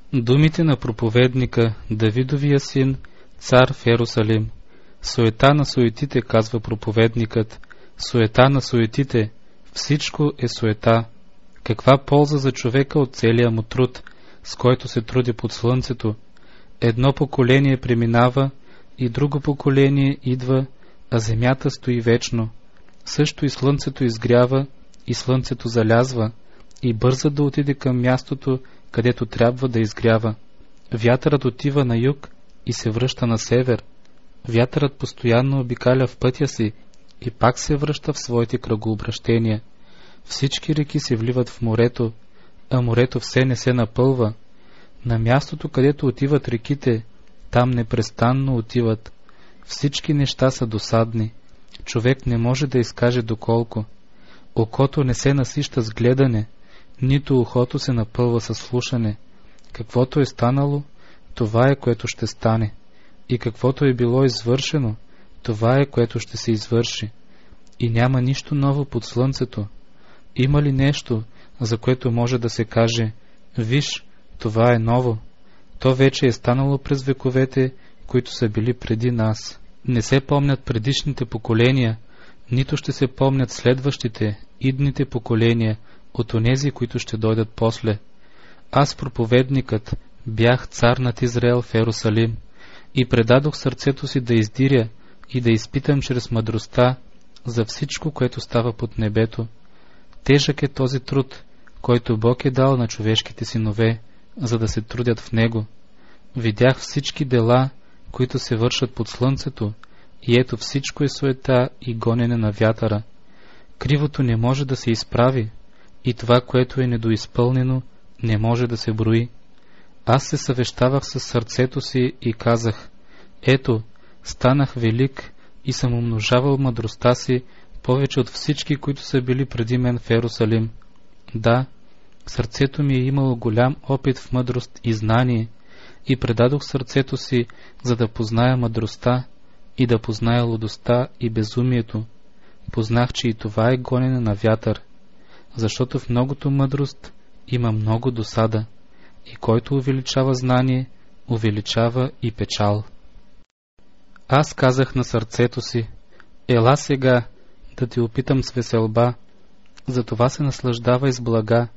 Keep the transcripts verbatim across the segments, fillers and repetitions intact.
Думите на проповедника, Давидовия син, цар в Йерусалим. Суета на суетите, казва проповедникът, суета на суетите, всичко е суета. Каква полза за човека от целия му труд, с който се труди под слънцето? Едно поколение преминава и друго поколение идва, а земята стои вечно. Също и слънцето изгрява, и слънцето залязва, и бърза да отиде към мястото, където трябва да изгрява. Вятърът отива на юг и се връща на север. Вятърът постоянно обикаля в пътя си и пак се връща в своите кръгообращения. Всички реки се вливат в морето, а морето все не се напълва. На мястото, където отиват реките, там непрестанно отиват. Всички неща са досадни. Човек не може да изкаже доколко. Окото не се насища с гледане, нито ухото се напълва със слушане. Каквото е станало, това е, което ще стане. И каквото е било извършено, това е, което ще се извърши. И няма нищо ново под слънцето. Има ли нещо, за което може да се каже: виж, това е ново? То вече е станало през вековете, които са били преди нас. Не се помнят предишните поколения, нито ще се помнят следващите, идните поколения от онези, които ще дойдат после. Аз, проповедникът, бях цар над Израел в Йерусалим и предадох сърцето си да издиря и да изпитам чрез мъдростта за всичко, което става под небето. Тежък е този труд, който Бог е дал на човешките синове, за да се трудят в него. Видях всички дела, които се вършат под слънцето, и ето всичко е суета и гонене на вятъра. Кривото не може да се изправи, и това, което е недоизпълнено, не може да се брои. Аз се съвещавах със сърцето си и казах: ето, станах велик и съм умножавал мъдростта си повече от всички, които са били преди мен в Йерусалим. Да, сърцето ми е имало голям опит в мъдрост и знание, и предадох сърцето си, за да позная мъдростта и да позная лудостта и безумието. Познах, че и това е гонене на вятър, защото в многото мъдрост има много досада, и който увеличава знание, увеличава и печал. Аз казах на сърцето си: ела сега да те опитам с веселба, затова се наслаждавай с блага.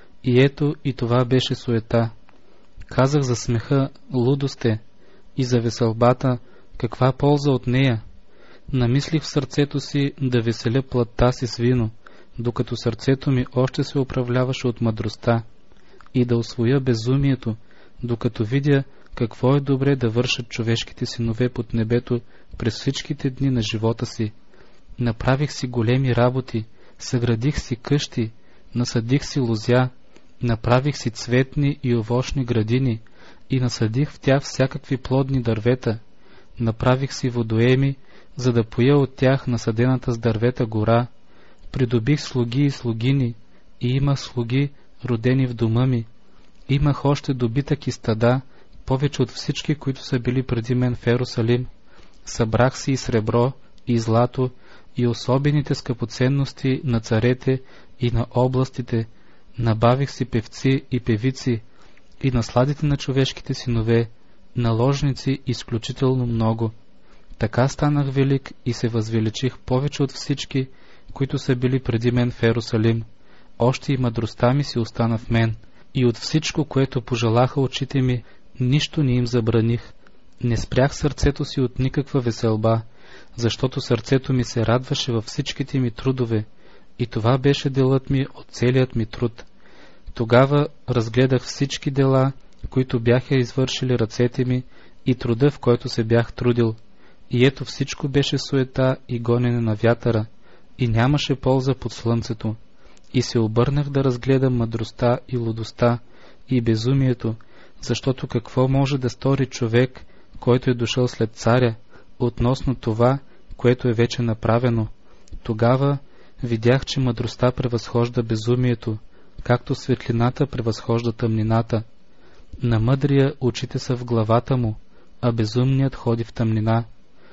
И ето и това беше суета. Казах за смеха: лудост е, и за веселбата: каква полза от нея? Намислих в сърцето си да веселя плътта си с вино, докато сърцето ми още се управляваше от мъдростта, и да усвоя безумието, докато видя какво е добре да вършат човешките синове под небето през всичките дни на живота си. Направих си големи работи, съградих си къщи, насадих си лозя, направих си цветни и овощни градини и насадих в тях всякакви плодни дървета. Направих си водоеми, за да поя от тях насадената с дървета гора. Придобих слуги и слугини, и имах слуги, родени в дома ми. Имах още добитък и стада, повече от всички, които са били преди мен в Йерусалим. Събрах си и сребро, и злато, и особените скъпоценности на царете и на областите. Набавих си певци и певици, и насладите на човешките синове, наложници изключително много. Така станах велик и се възвеличих повече от всички, които са били преди мен в Йерусалим. Още и мъдростта ми си остана в мен, и от всичко, което пожелаха очите ми, нищо не им забраних. Не спрях сърцето си от никаква веселба, защото сърцето ми се радваше във всичките ми трудове, и това беше делът ми от целият ми труд. Тогава разгледах всички дела, които бяха извършили ръцете ми, и труда, в който се бях трудил. И ето всичко беше суета и гонене на вятъра, и нямаше полза под слънцето. И се обърнах да разгледам мъдростта и лудостта и безумието, защото какво може да стори човек, който е дошъл след царя, относно това, което е вече направено? Тогава видях, че мъдростта превъзхожда безумието, както светлината превъзхожда тъмнината. На мъдрия очите са в главата му, а безумният ходи в тъмнина.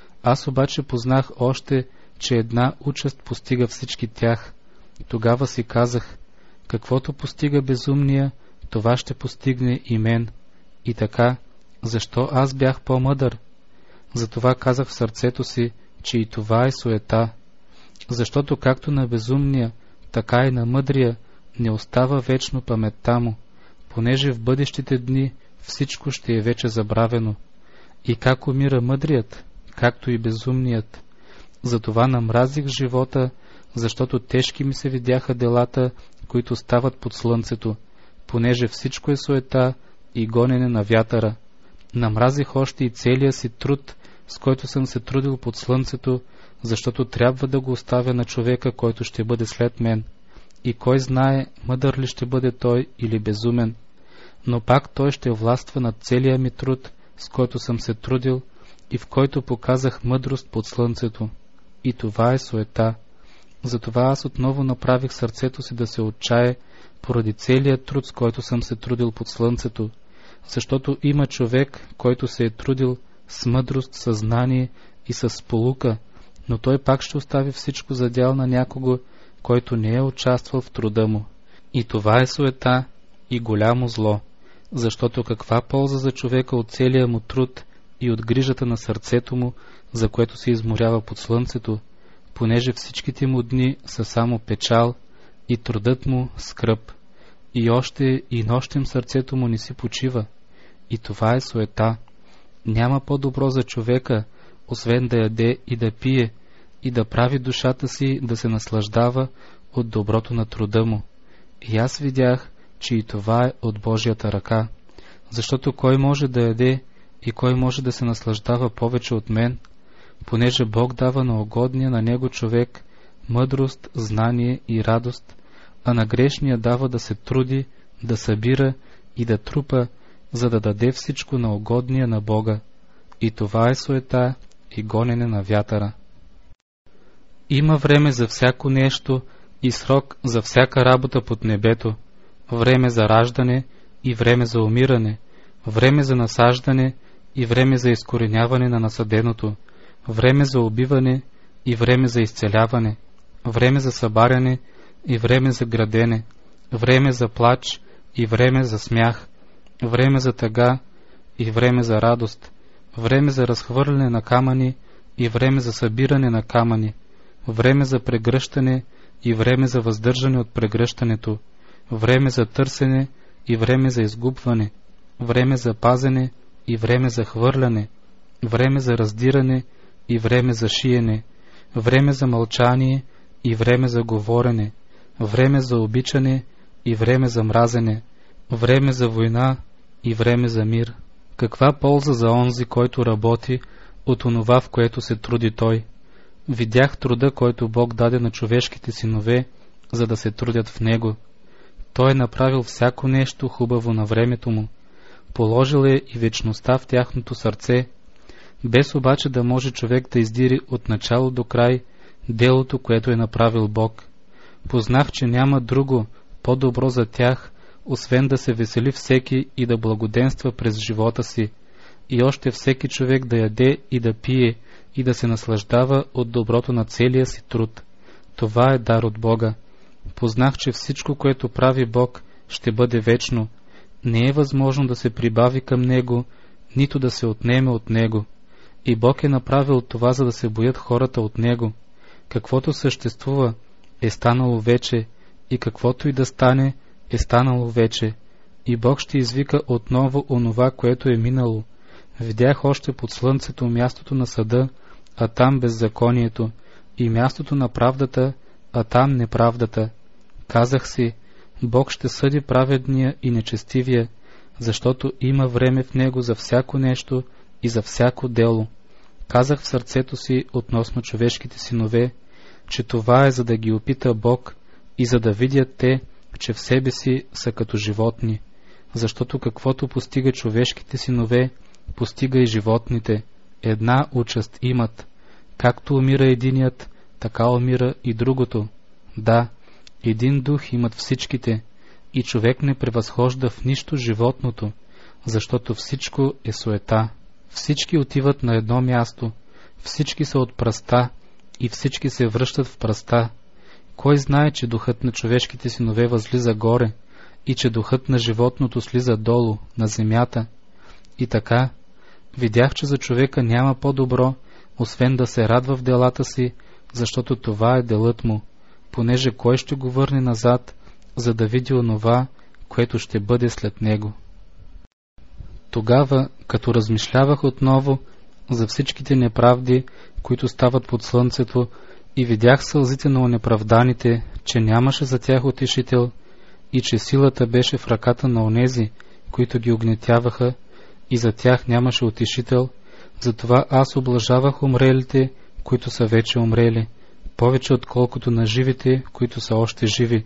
Аз обаче познах още, че една участ постига всички тях. Тогава си казах: каквото постига безумния, това ще постигне и мен. И така, защо аз бях по-мъдър? Затова казах в сърцето си, че и това е суета. Защото както на безумния, така и на мъдрия не остава вечно паметта му, понеже в бъдещите дни всичко ще е вече забравено. И как умира мъдрият, както и безумният. Затова намразих живота, защото тежки ми се видяха делата, които стават под слънцето, понеже всичко е суета и гонене на вятъра. Намразих още и целия си труд, с който съм се трудил под слънцето, защото трябва да го оставя на човека, който ще бъде след мен. И кой знае, мъдър ли ще бъде той или безумен. Но пак той ще властва над целия ми труд, с който съм се трудил и в който показах мъдрост под слънцето. И това е суета. Затова аз отново направих сърцето си да се отчае поради целият труд, с който съм се трудил под слънцето, защото има човек, който се е трудил с мъдрост, съзнание и с сполука, но той пак ще остави всичко за дял на някого, който не е участвал в труда му. И това е суета и голямо зло, защото каква полза за човека от целия му труд и от грижата на сърцето му, за което се изморява под слънцето, понеже всичките му дни са само печал и трудът му скръб, и още и нощем сърцето му не си почива. И това е суета. Няма по-добро за човека, освен да яде и да пие, и да прави душата си да се наслаждава от доброто на труда му. И аз видях, че и това е от Божията ръка, защото кой може да яде и кой може да се наслаждава повече от мен, понеже Бог дава на угодния на него човек мъдрост, знание и радост, а на грешния дава да се труди, да събира и да трупа, за да даде всичко на угодния на Бога. И това е суета и гонене на вятъра. Има време за всяко нещо и срок за всяка работа под небето, време за раждане и време за умиране, време за насаждане и време за изкореняване на насаденото, време за убиване и време за изцеляване, време за събаряне и време за градене, време за плач и време за смях, време за тъга и време за радост, време за разхвърляне на камъни и време за събиране на камъни, време за прегръщане и време за въздържане от прегръщането, време за търсене и време за изгубване, време за пазене и време за хвърляне, време за раздиране и време за шиене, време за мълчание и време за говорене, време за обичане и време за мразене, време за война и време за мир. Каква полза за онзи, който работи, от онова, в което се труди той? Видях труда, който Бог даде на човешките синове, за да се трудят в него. Той е направил всяко нещо хубаво на времето му, положил е и вечността в тяхното сърце, без обаче да може човек да издири от начало до край делото, което е направил Бог. Познах, че няма друго по-добро за тях, освен да се весели всеки и да благоденства през живота си, и още всеки човек да яде и да пие и да се наслаждава от доброто на целия си труд. Това е дар от Бога. Познах, че всичко, което прави Бог, ще бъде вечно. Не е възможно да се прибави към Него, нито да се отнеме от Него. И Бог е направил това, за да се боят хората от Него. Каквото съществува, е станало вече, и каквото и да стане, е станало вече. И Бог ще извика отново онова, което е минало. Видях още под слънцето мястото на съда, а там беззаконието, и мястото на правдата, а там неправдата. Казах си, Бог ще съди праведния и нечестивия, защото има време в него за всяко нещо и за всяко дело. Казах в сърцето си относно човешките синове, че това е за да ги опита Бог и за да видят те, че в себе си са като животни, защото каквото постига човешките синове, постига и животните. Една участ имат. Както умира единият, така умира и другото. Да, един дух имат всичките, и човек не превъзхожда в нищо животното, защото всичко е суета. Всички отиват на едно място, всички са от пръста и всички се връщат в пръста. Кой знае, че духът на човешките синове възлиза горе и че духът на животното слиза долу, на земята? И така, видях, че за човека няма по-добро, освен да се радва в делата си, защото това е делът му, понеже кой ще го върне назад, за да види онова, което ще бъде след него. Тогава, като размишлявах отново за всичките неправди, които стават под слънцето, и видях сълзите на онеправданите, че нямаше за тях утешител и че силата беше в ръката на онези, които ги огнетяваха, и за тях нямаше утешител, затова аз облажавах умрелите, които са вече умрели, повече отколкото на живите, които са още живи.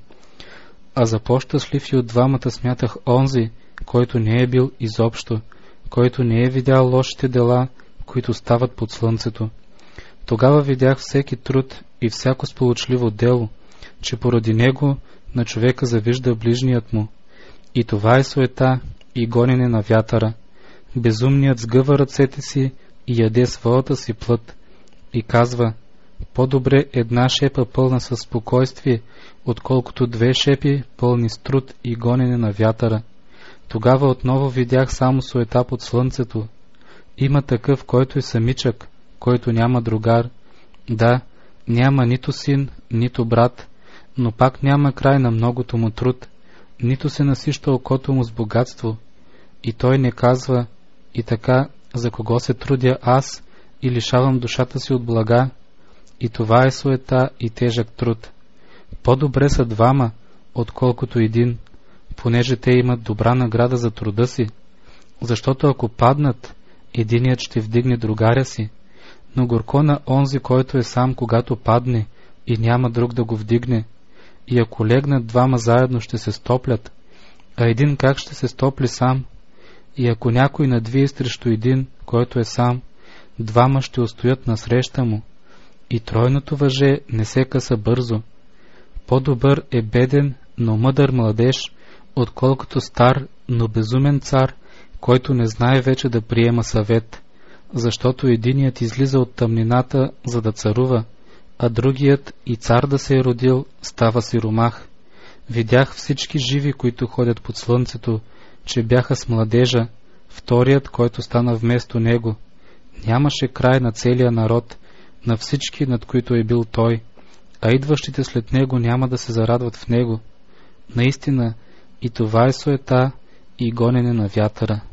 А за по-щастлив и от двамата смятах онзи, който не е бил изобщо, който не е видял лошите дела, които стават под слънцето. Тогава видях всеки труд и всяко сполучливо дело, че поради него на човека завижда ближният му. И това е суета и гонене на вятъра. Безумният сгъва ръцете си и яде своята си плът и казва: по-добре една шепа пълна със спокойствие, отколкото две шепи пълни с труд и гонене на вятъра. Тогава отново видях само суета под слънцето. Има такъв, който е самичък, който няма другар. Да, няма нито син, нито брат, но пак няма край на многото му труд, нито се насища окото му с богатство. И той не казва: и така, за кого се трудя аз и лишавам душата си от блага? И това е суета и тежък труд. По-добре са двама, отколкото един, понеже те имат добра награда за труда си, защото ако паднат, единият ще вдигне другаря си, но горко на онзи, който е сам, когато падне и няма друг да го вдигне. И ако легнат двама заедно, ще се стоплят, а един как ще се стопли сам? И ако някой надвие срещу един, който е сам, двама ще устоят насреща му. И тройното въже не се къса бързо. По-добър е беден, но мъдър младеж, отколкото стар, но безумен цар, който не знае вече да приема съвет, защото единият излиза от тъмнината, за да царува, а другият, и цар да се е родил, става сиромах. Видях всички живи, които ходят под слънцето, че бяха с младежа, вторият, който стана вместо него. Нямаше край на целия народ, на всички, над които е бил той, а идващите след него няма да се зарадват в него. Наистина, и това е суета и гонене на вятъра.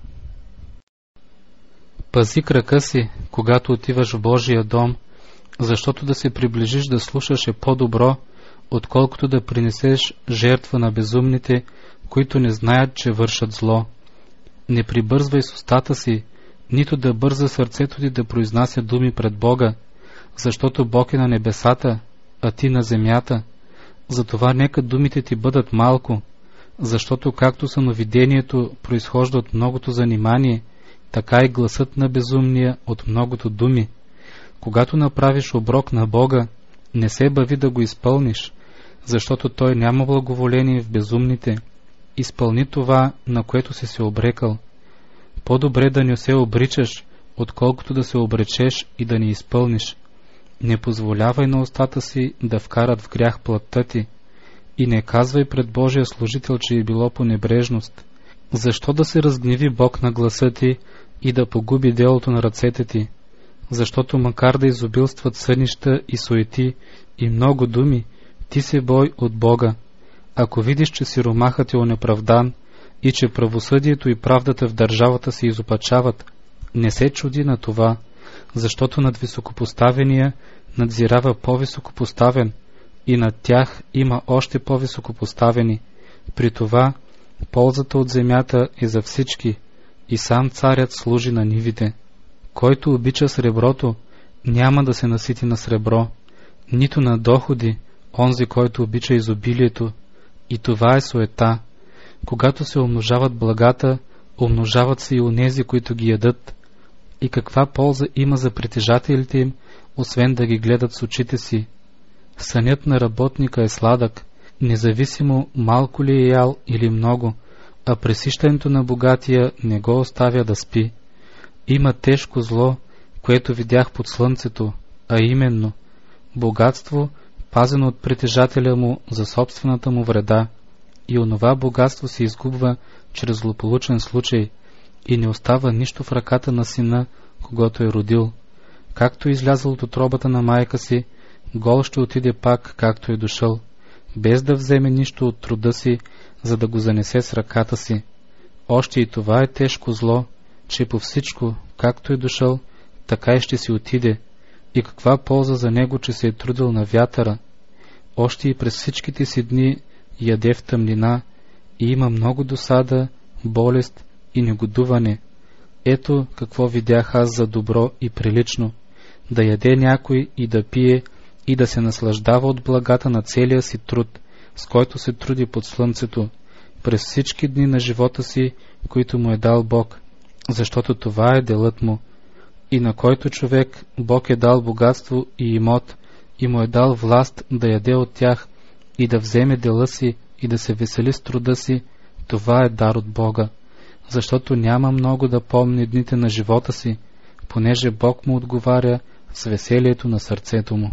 Пази крака си, когато отиваш в Божия дом, защото да се приближиш да слушаш е по-добро, отколкото да принесеш жертва на безумните, които не знаят, че вършат зло. Не прибързвай с устата си, нито да бърза сърцето ти да произнася думи пред Бога, защото Бог е на небесата, а ти на земята. Затова нека думите ти бъдат малко, защото както съновидението произхожда от многото занимание, така и гласът на безумния от многото думи. Когато направиш оброк на Бога, не се бави да го изпълниш, защото Той няма благоволение в безумните. Изпълни това, на което си се обрекал. По-добре да не се обричаш, отколкото да се обречеш и да не изпълниш. Не позволявай на устата си да вкарат в грях плътта ти и не казвай пред Божия служител, че е било по небрежност. Защо да се разгневи Бог на гласа ти и да погуби делото на ръцете ти? Защото макар да изобилстват сънища и суети и много думи, ти се бой от Бога. Ако видиш, че сиромахът е онеправдан и че правосъдието и правдата в държавата се изопачават, не се чуди на това, защото над високопоставения надзирава по-високопоставен и над тях има още по-високопоставени. При това ползата от земята е за всички и сам царят служи на нивите. Който обича среброто, няма да се насити на сребро, нито на доходи, онзи, който обича изобилието. И това е суета. Когато се умножават благата, умножават се и онези, които ги ядат. И каква полза има за притежателите им, освен да ги гледат с очите си? Сънят на работника е сладък, независимо малко ли е ял или много, а пресищането на богатия не го оставя да спи. Има тежко зло, което видях под слънцето, а именно богатство, пазено от притежателя му за собствената му вреда, и онова богатство се изгубва чрез злополучен случай, и не остава нищо в ръката на сина, когато е родил. Както е излязъл от утробата на майка си, гол ще отиде пак, както е дошъл, без да вземе нищо от труда си, за да го занесе с ръката си. Още и това е тежко зло, че по всичко, както е дошъл, така и ще си отиде. И каква полза за него, че се е трудил на вятъра? Още и през всичките си дни яде в тъмнина и има много досада, болест и негодуване. Ето какво видях аз за добро и прилично: да яде някой и да пие и да се наслаждава от благата на целия си труд, с който се труди под слънцето, през всички дни на живота си, които му е дал Бог, защото това е делът му. И на който човек Бог е дал богатство и имот, и му е дал власт да яде от тях и да вземе дела си и да се весели с труда си, това е дар от Бога, защото няма много да помни дните на живота си, понеже Бог му отговаря с веселието на сърцето му.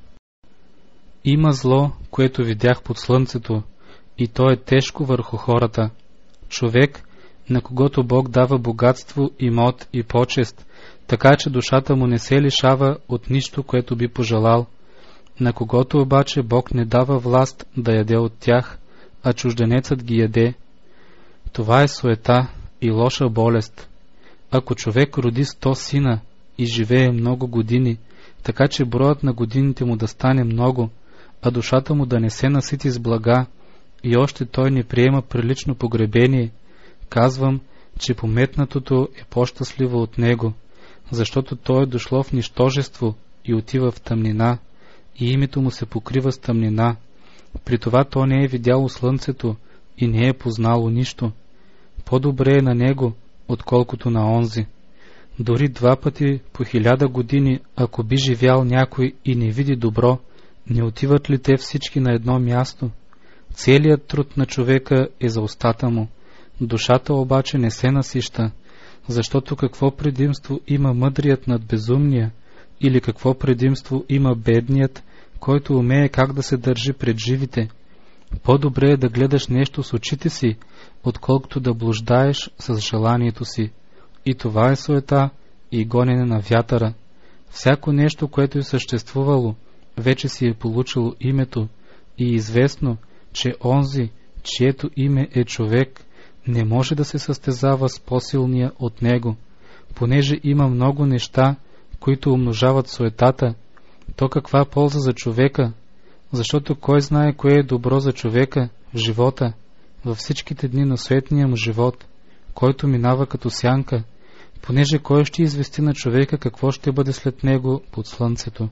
Има зло, което видях под слънцето, и то е тежко върху хората. Човек, на когото Бог дава богатство, имот и почест, така че душата му не се лишава от нищо, което би пожелал, на когото обаче Бог не дава власт да яде от тях, а чужденецът ги яде. Това е суета и лоша болест. Ако човек роди сто сина и живее много години, така че броят на годините му да стане много, а душата му да не се насити с блага, и още той не приема прилично погребение, казвам, че пометнатото е по-щастливо от него, защото той е дошло в нищожество и отива в тъмнина, и името му се покрива с тъмнина. При това то не е видяло слънцето и не е познало нищо. По-добре е на него, отколкото на онзи. Дори два пъти по хиляда години, ако би живял някой и не види добро, не отиват ли те всички на едно място? Целият труд на човека е за устата му, душата обаче не се насища, защото какво предимство има мъдрият над безумния, или какво предимство има бедният, който умее как да се държи пред живите? По-добре е да гледаш нещо с очите си, отколкото да блуждаеш с желанието си. И това е суета и гонене на вятъра. Всяко нещо, което е съществувало, вече си е получило името и е известно, че онзи, чието име е човек, не може да се състезава с по-силния от него, понеже има много неща, които умножават суетата. То каква полза за човека? Защото кой знае кое е добро за човека в живота, във всичките дни на суетния му живот, който минава като сянка, понеже кой ще извести на човека какво ще бъде след него под слънцето?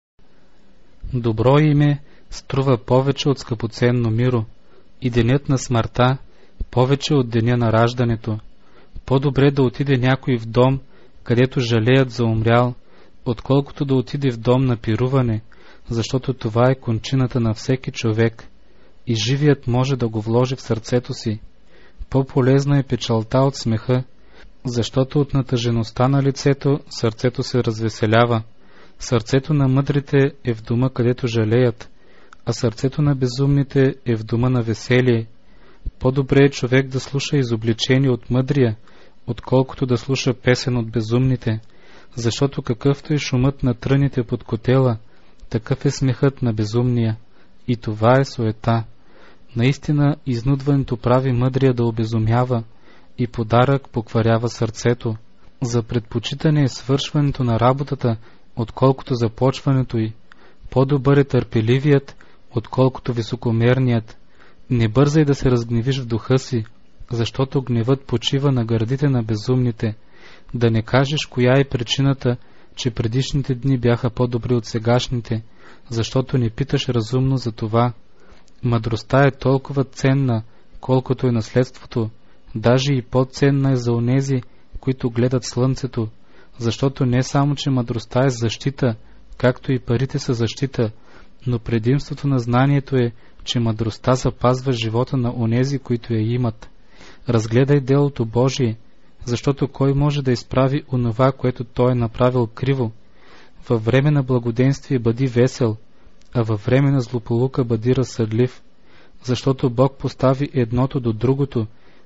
Добро име струва повече от скъпоценно миро, и денят на смъртта повече от деня на раждането. По-добре да отиде някой в дом, където жалеят за умрял, отколкото да отиде в дом на пируване, защото това е кончината на всеки човек, и живият може да го вложи в сърцето си. По-полезна е печалта от смеха, защото от натъжеността на лицето сърцето се развеселява. Сърцето на мъдрите е в дома, където жалеят, а сърцето на безумните е в дома на веселие. По-добре е човек да слуша изобличение от мъдрия, отколкото да слуша песен от безумните, защото какъвто е шумът на тръните под котела, такъв е смехът на безумния. И това е суета. Наистина изнудването прави мъдрия да обезумява, и подарък покварява сърцето. За предпочитане е свършването на работата, отколкото започването й. По-добър е търпеливият, отколкото високомерният. Не бързай да се разгневиш в духа си, защото гневът почива на гърдите на безумните. Да не кажеш коя е причината, че предишните дни бяха по-добри от сегашните, защото не питаш разумно за това. Мъдростта е толкова ценна, колкото е наследството, даже и по-ценна е за онези, които гледат слънцето, защото не само, че мъдростта е защита, както и парите са защита, но предимството на знанието е, че мъдростта запазва живота на онези, които я имат. Разгледай делото Божие, защото кой може да изправи онова, което той е направил криво? Във време на благоденствие бъди весел, а във време на злополука бъди разсъдлив, защото Бог постави едното до другото,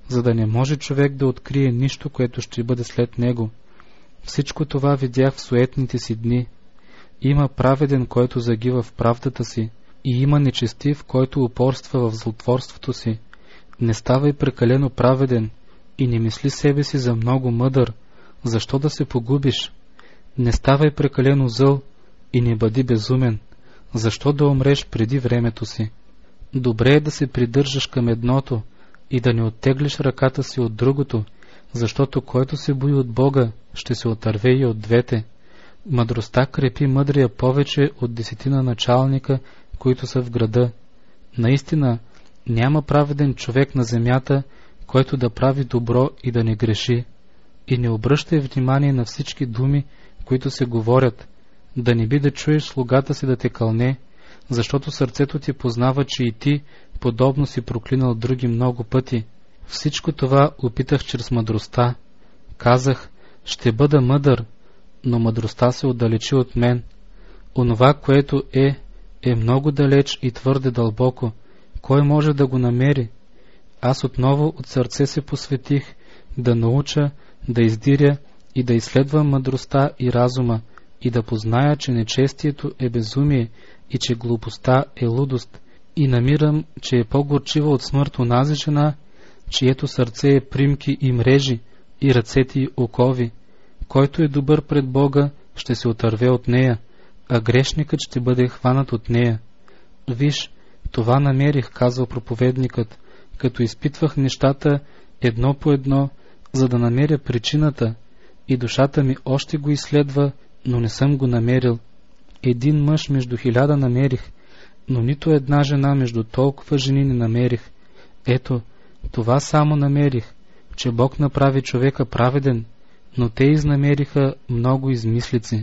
за да не може човек да открие нищо, което ще бъде след него. Всичко това видях в суетните си дни. Има праведен, който загива в правдата си, и има нечестив, който упорства в злотворството си. Не ставай прекалено праведен и не мисли себе си за много мъдър, защо да се погубиш? Не ставай прекалено зъл и не бъди безумен, защо да умреш преди времето си? Добре е да се придържаш към едното и да не оттеглиш ръката си от другото, защото който се бои от Бога, ще се отърве и от двете. Мъдростта крепи мъдрия повече от десетина началника, които са в града. Наистина, няма праведен човек на земята, който да прави добро и да не греши. И не обръщай внимание на всички думи, които се говорят, да не би да чуеш слугата си да те кълне, защото сърцето ти познава, че и ти подобно си проклинал други много пъти. Всичко това опитах чрез мъдростта. Казах, ще бъда мъдър, но мъдростта се отдалечи от мен. Онова, което е, е много далеч и твърде дълбоко. Кой може да го намери? Аз отново от сърце се посветих да науча, да издиря и да изследвам мъдростта и разума, и да позная, че нечестието е безумие и че глупостта е лудост, и намирам, че е по-горчива от смърт онази жена, чието сърце е примки и мрежи, и ръцете й окови. Който е добър пред Бога, ще се отърве от нея, а грешникът ще бъде хванат от нея. Виж, това намерих, казва проповедникът, като изпитвах нещата едно по едно, за да намеря причината, и душата ми още го изследва, но не съм го намерил. Един мъж между хиляда намерих, но нито една жена между толкова жени не намерих. Ето, това само намерих, че Бог направи човека праведен, но те изнамериха много измислици.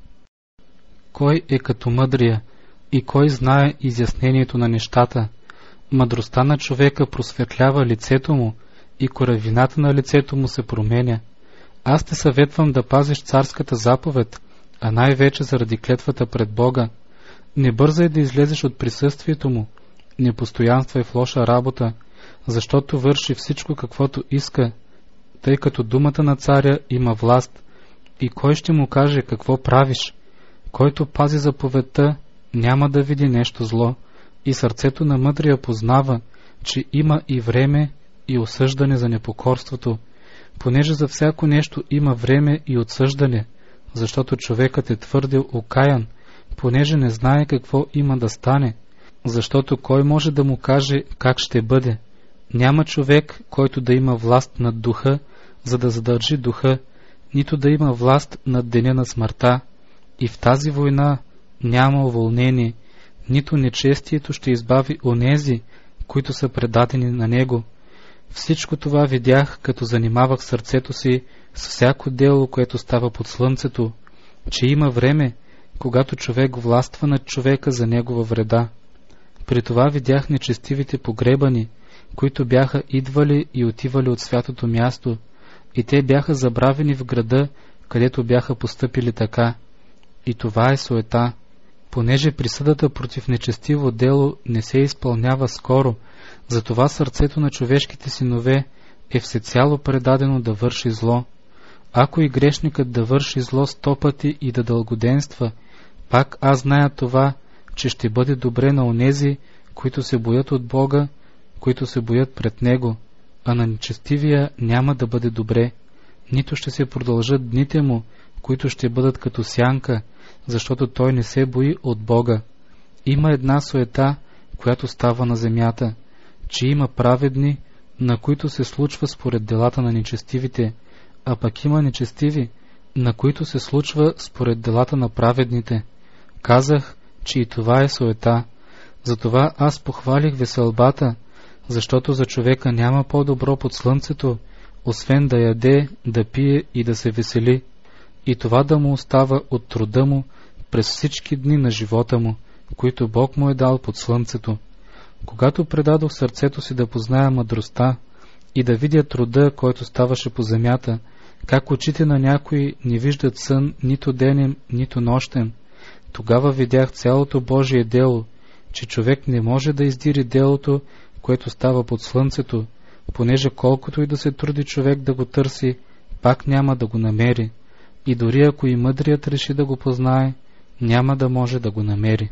Кой е като мъдрия и кой знае изяснението на нещата? Мъдростта на човека просветлява лицето му и коравината на лицето му се променя. Аз те съветвам да пазиш царската заповед, а най-вече заради клетвата пред Бога. Не бързай да излезеш от присъствието му, не постоянствай в лоша работа, защото върши всичко каквото иска, тъй като думата на царя има власт. И кой ще му каже какво правиш? Който пази заповедта, няма да види нещо зло, и сърцето на мъдрия познава, че има и време и осъждане за непокорството, понеже за всяко нещо има време и отсъждане, защото човекът е твърде окаян, понеже не знае какво има да стане, защото кой може да му каже как ще бъде? Няма човек, който да има власт над духа, за да задържи духа, нито да има власт над деня на смъртта. И в тази война няма уволнение, нито нечестието ще избави онези, които са предадени на него. Всичко това видях, като занимавах сърцето си с всяко дело, което става под слънцето, че има време, когато човек властва над човека за негова вреда. При това видях нечестивите погребани, които бяха идвали и отивали от святото място, и те бяха забравени в града, където бяха постъпили така. И това е суета, понеже присъдата против нечестиво дело не се изпълнява скоро, затова сърцето на човешките синове е всецяло предадено да върши зло. Ако и грешникът да върши зло сто пъти и да дългоденства, пак аз зная това, че ще бъде добре на онези, които се боят от Бога, които се боят пред Него, а на нечестивия няма да бъде добре, нито ще се продължат дните му, които ще бъдат като сянка, защото той не се бои от Бога. Има една суета, която става на земята, че има праведни, на които се случва според делата на нечестивите, а пък има нечестиви, на които се случва според делата на праведните. Казах, че и това е суета. Затова аз похвалих веселбата, защото за човека няма по-добро под слънцето, освен да яде, да пие и да се весели, и това да му остава от труда му през всички дни на живота му, които Бог му е дал под слънцето. Когато предадох сърцето си да позная мъдростта и да видя труда, който ставаше по земята, как очите на някои не виждат сън нито денем, нито нощем, тогава видях цялото Божие дело, че човек не може да издири делото, което става под слънцето, понеже колкото и да се труди човек да го търси, пак няма да го намери, и дори ако и мъдрият реши да го познае, няма да може да го намери.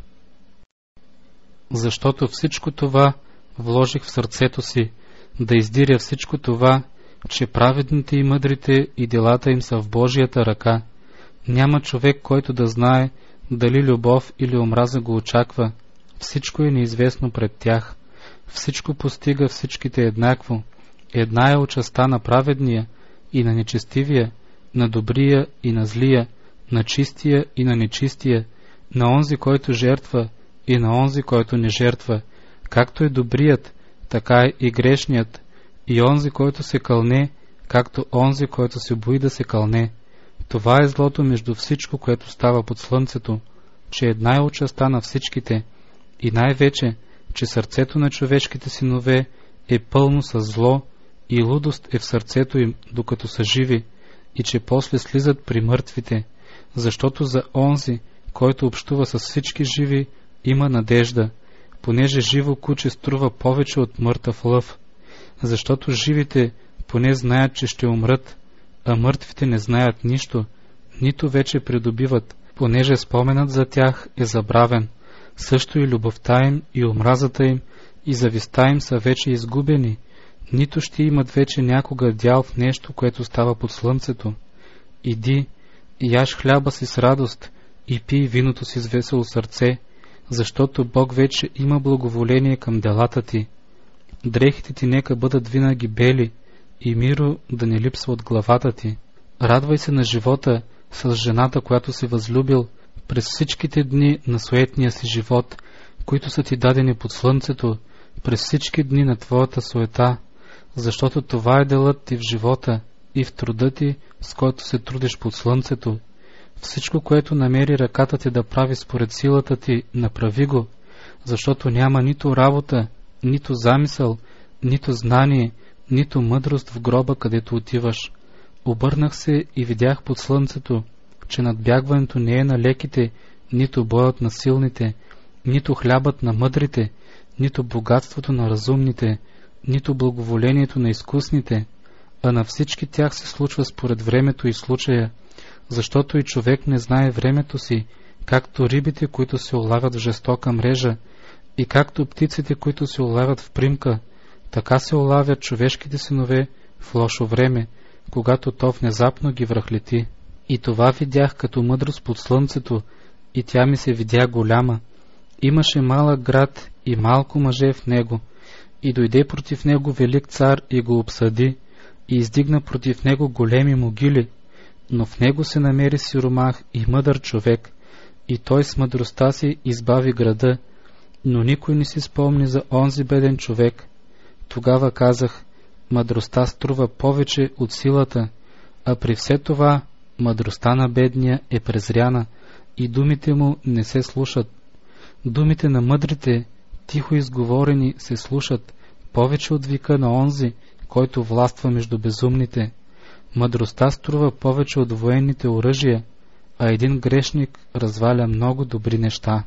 Защото всичко това вложих в сърцето си, да издиря всичко това, че праведните и мъдрите и делата им са в Божията ръка. Няма човек, който да знае дали любов или омраза го очаква. Всичко е неизвестно пред тях. Всичко постига всичките еднакво. Една е участта на праведния и на нечестивия, на добрия и на злия, на чистия и на нечистия, на онзи, който жертва и на онзи, който не жертва, както е добрият, така е и грешният, и онзи, който се кълне, както онзи, който се бои да се кълне. Това е злото между всичко, което става под слънцето, че една е участта на всичките, и най-вече, че сърцето на човешките синове е пълно с зло и лудост е в сърцето им, докато са живи, и че после слизат при мъртвите, защото за онзи, който общува с всички живи, има надежда, понеже живо куче струва повече от мъртъв лъв, защото живите поне знаят, че ще умрат, а мъртвите не знаят нищо, нито вече придобиват, понеже споменът за тях е забравен. Също и любовта им, и омразата им, и завистта им са вече изгубени, нито ще имат вече някога дял в нещо, което става под слънцето. Иди, яж хляба си с радост, и пий виното си с весело сърце, защото Бог вече има благоволение към делата ти. Дрехите ти нека бъдат винаги бели, и миро да не липсва от главата ти. Радвай се на живота с жената, която си възлюбил, през всичките дни на суетния си живот, които са ти дадени под слънцето, през всички дни на твоята суета, защото това е делът ти в живота и в труда ти, с който се трудиш под слънцето. Всичко, което намери ръката ти да прави според силата ти, направи го, защото няма нито работа, нито замисъл, нито знание, нито мъдрост в гроба, където отиваш. Обърнах се и видях под слънцето, че надбягването не е на леките, нито боят на силните, нито хлябът на мъдрите, нито богатството на разумните, нито благоволението на изкусните, а на всички тях се случва според времето и случая, защото и човек не знае времето си, както рибите, които се улавят в жестока мрежа, и както птиците, които се улавят в примка, така се улавят човешките синове в лошо време, когато то внезапно ги връхлети. И това видях като мъдрост под слънцето, и тя ми се видя голяма. Имаше малък град и малко мъже в него, и дойде против него велик цар и го обсъди, и издигна против него големи могили, но в него се намери сиромах и мъдър човек, и той с мъдростта си избави града, но никой не си спомни за онзи беден човек. Тогава казах, мъдростта струва повече от силата, а при все това мъдростта на бедния е презряна и думите му не се слушат. Думите на мъдрите, тихо изговорени, се слушат повече от вика на онзи, който властва между безумните. Мъдростта струва повече от военните оръжия, а един грешник разваля много добри неща.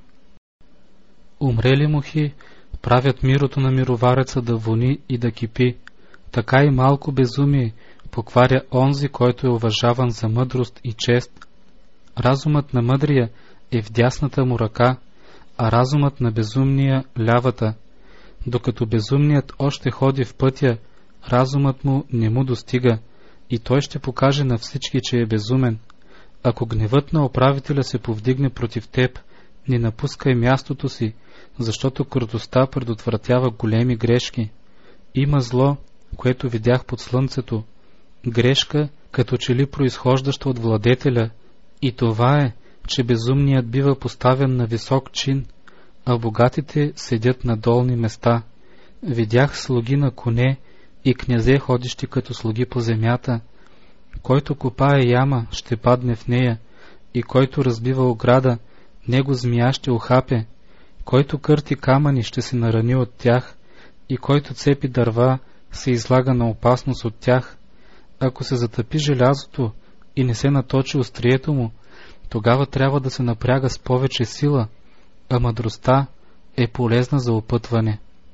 Умрели мухи правят мирото на мировареца да вони и да кипи, така и малко безумие покваря онзи, който е уважаван за мъдрост и чест. Разумът на мъдрия е в дясната му ръка, а разумът на безумния лявата. Докато безумният още ходи в пътя, разумът му не му достига, и той ще покаже на всички, че е безумен. Ако гневът на управителя се повдигне против теб, не напускай мястото си, защото крутостта предотвратява големи грешки. Има зло, което видях под слънцето, грешка, като че ли произхождаща от владетеля, и това е, че безумният бива поставен на висок чин, а богатите седят на долни места. Видях слуги на коне и князе, ходещи като слуги по земята. Който копае яма, ще падне в нея, и който разбива ограда, него змия ще ухапе. Който кърти камъни, ще се нарани от тях, и който цепи дърва, се излага на опасност от тях. Ако се затъпи желязото и не се наточи острието му, тогава трябва да се напряга с повече сила, а мъдростта е полезна за опътване.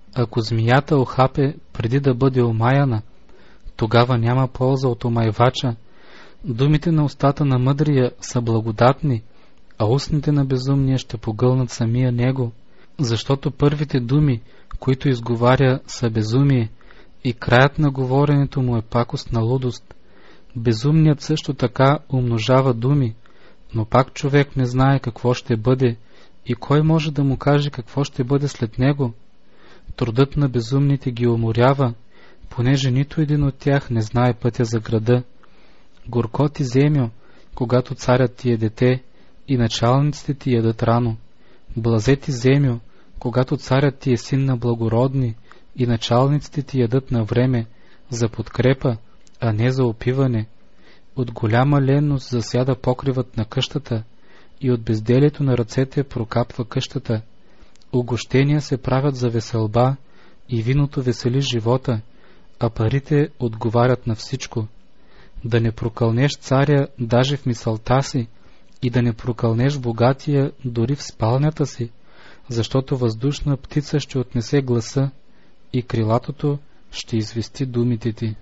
Ако змията охапе преди да бъде омаяна, тогава няма полза от омайвача. Думите на устата на мъдрия са благодатни, а устните на безумния ще погълнат самия него, защото първите думи, които изговаря, са безумие, и краят на говоренето му е пакост на лудост. Безумният също така умножава думи, но пак човек не знае какво ще бъде и кой може да му каже какво ще бъде след него. Трудът на безумните ги уморява, понеже нито един от тях не знае пътя за града. Горко ти, земю, когато царят ти е дете и началниците ти ядат рано. Блазе ти, земю, когато царят ти е син на благородни и началниците ти ядат на време, за подкрепа, а не за опиване. От голяма ленност засяда покривът на къщата и от безделието на ръцете прокапва къщата. Угощения се правят за веселба и виното весели живота, а парите отговарят на всичко. Да не прокълнеш царя даже в мисълта си и да не прокълнеш богатия дори в спалнята си, защото въздушна птица ще отнесе гласа и крилатото ще извести думите ти.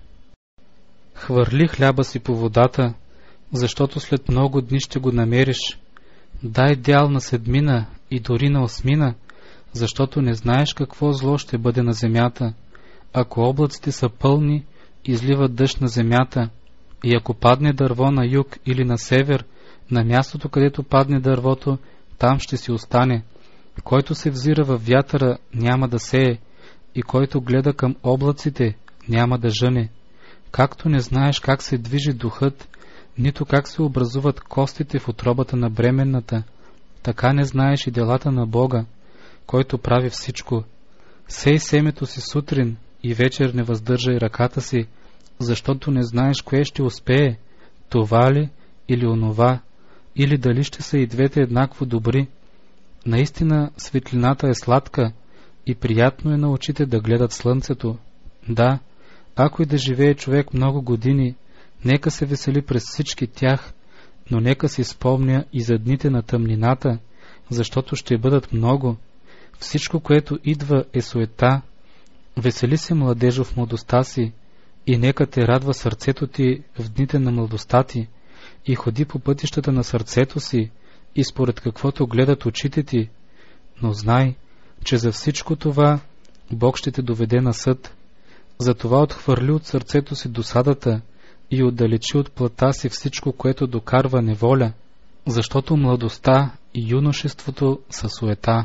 Хвърли хляба си по водата, защото след много дни ще го намериш. Дай дял на седмина и дори на осмина, защото не знаеш какво зло ще бъде на земята. Ако облаците са пълни, изливат дъжд на земята, и ако падне дърво на юг или на север, на мястото, където падне дървото, там ще си остане. Който се взира във вятъра, няма да сее, и който гледа към облаците, няма да жъне. Както не знаеш как се движи духът, нито как се образуват костите в утробата на бременната, така не знаеш и делата на Бога, който прави всичко. Сей семето си сутрин и вечер не въздържай ръката си, защото не знаеш кое ще успее, това ли или онова, или дали ще са и двете еднакво добри. Наистина светлината е сладка и приятно е на очите да гледат слънцето. Да, ако и да живее човек много години, нека се весели през всички тях, но нека си спомня и за дните на тъмнината, защото ще бъдат много. Всичко, което идва, е суета. Весели се, младежо, в младостта си, и нека те радва сърцето ти в дните на младостта ти, и ходи по пътищата на сърцето си, и според каквото гледат очите ти, но знай, че за всичко това Бог ще те доведе на съд. Затова отхвърли от сърцето си досадата и отдалечи от плътта си всичко, което докарва неволя, защото младостта и юношеството са суета.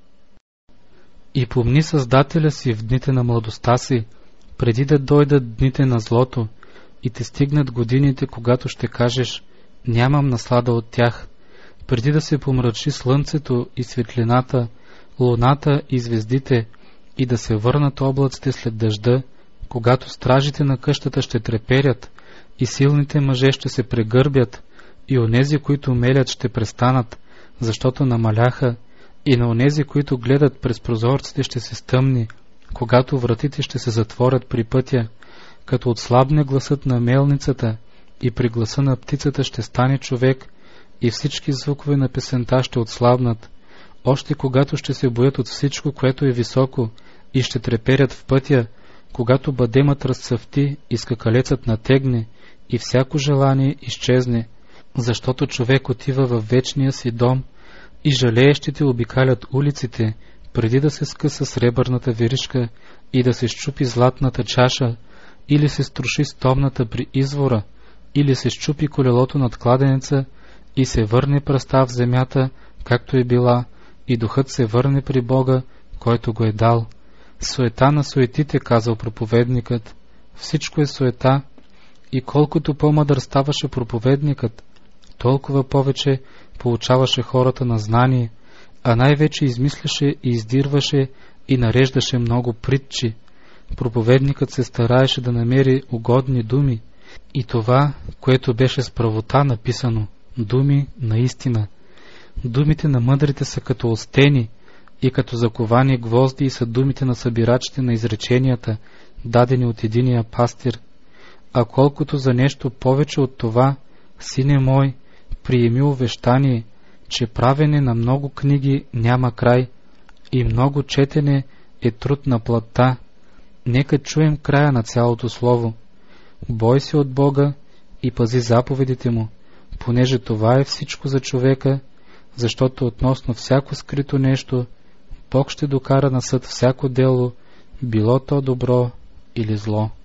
И помни Създателя си в дните на младостта си, преди да дойдат дните на злото и те стигнат годините, когато ще кажеш: нямам наслада от тях, преди да се помрачи слънцето и светлината, луната и звездите, и да се върнат облаците след дъжда, когато стражите на къщата ще треперят и силните мъже ще се прегърбят, и онези, които мелят, ще престанат, защото намаляха, и на онези, които гледат през прозорците, ще се стъмни, когато вратите ще се затворят при пътя, като отслабне гласът на мелницата и при гласа на птицата ще стане човек, и всички звукове на песента ще отслабнат, още когато ще се боят от всичко, което е високо, и ще треперят в пътя, когато бадемът разцъфти и скакалецът натегне, и всяко желание изчезне, защото човек отива във вечния си дом, и жалеещите обикалят улиците, преди да се скъса сребърната веришка и да се счупи златната чаша, или се струши стомната при извора, или се счупи колелото над кладенеца и се върне пръста в земята, както е била, и духът се върне при Бога, който го е дал. Суета на суетите, казал проповедникът. Всичко е суета, и колкото по-мъдър ставаше проповедникът, толкова повече получаваше хората на знание, а най-вече измисляше и издирваше и нареждаше много притчи. Проповедникът се стараеше да намери угодни думи, и това, което беше с правота написано, думи наистина. Думите на мъдрите са като остени и като заковани гвозди, и са думите на събирачите на изреченията, дадени от единия пастир. А колкото за нещо повече от това, сине мой, приеми увещание, че правене на много книги няма край, и много четене е труд на плътта. Нека чуем края на цялото слово. Бой се от Бога и пази заповедите му, понеже това е всичко за човека, защото относно всяко скрито нещо Бог ще докара на съд всяко дело, било то добро или зло.